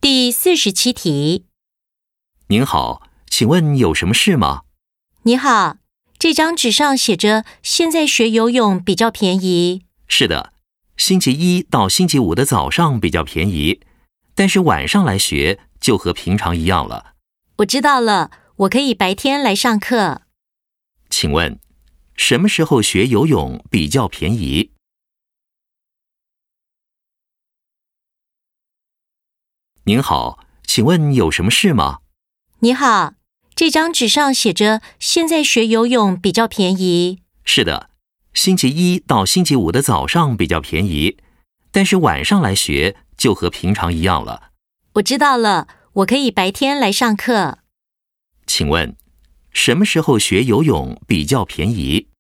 第47题。 您好，请问有什么事吗？ 你好，这张纸上写着现在学游泳比较便宜。 是的，星期一到星期五的早上比较便宜，但是晚上来学就和平常一样了。 我知道了，我可以白天来上课。 请问，什么时候学游泳比较便宜？您好，请问有什么事吗？ 你好，这张纸上写着现在学游泳比较便宜。 是的，星期一到星期五的早上比较便宜，但是晚上来学就和平常一样了。 我知道了，我可以白天来上课。 请问，什么时候学游泳比较便宜？